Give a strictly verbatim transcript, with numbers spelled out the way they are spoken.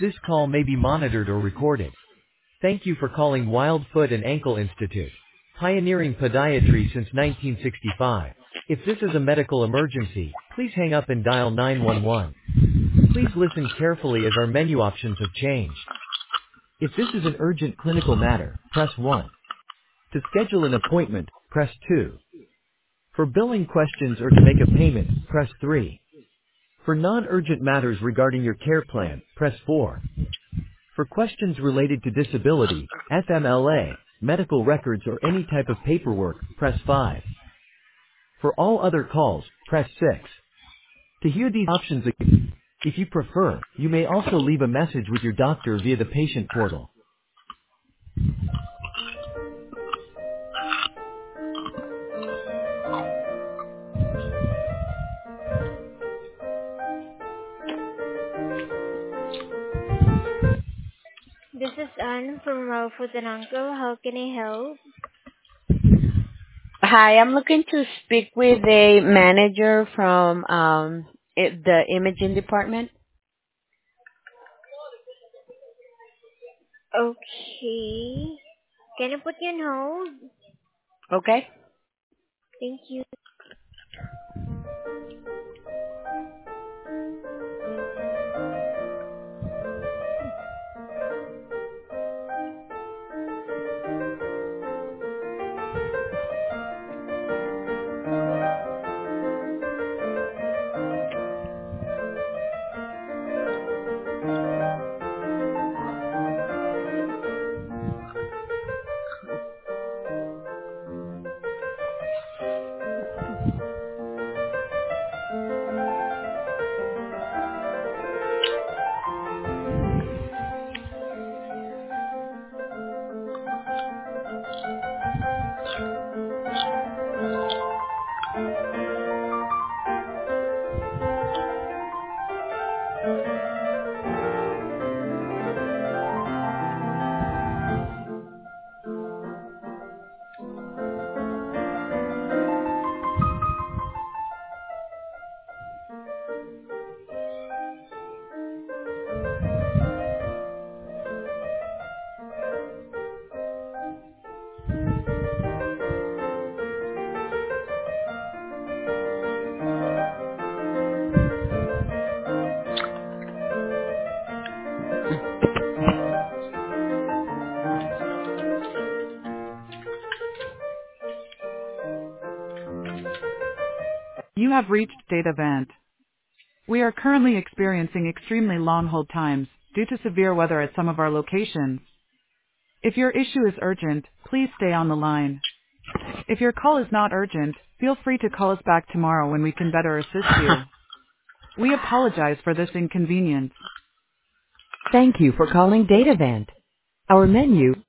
this call may be monitored or recorded. Thank you for calling Wild Foot and Ankle Institute, pioneering podiatry since nineteen sixty-five. If this is a medical emergency, please hang up and dial nine one one. Please listen carefully as our menu options have changed. If this is an urgent clinical matter, press one. To schedule an appointment, press two. For billing questions or to make a payment, press three. For non-urgent matters regarding your care plan, press four. For questions related to disability, F M L A, medical records or any type of paperwork, press five. For all other calls, press six. To hear these options again, if you prefer, you may also leave a message with your doctor via the patient portal. This is Anne from Raw Food and Uncle. How can I help? Hi, I'm looking to speak with a manager from um it, the imaging department. Okay. Can I put you on hold? Okay. Thank you. You have reached Datavant. We are currently experiencing extremely long hold times due to severe weather at some of our locations. If your issue is urgent, please stay on the line. If your call is not urgent, feel free to call us back tomorrow when we can better assist you. We apologize for this inconvenience. Thank you for calling Datavant. Our menu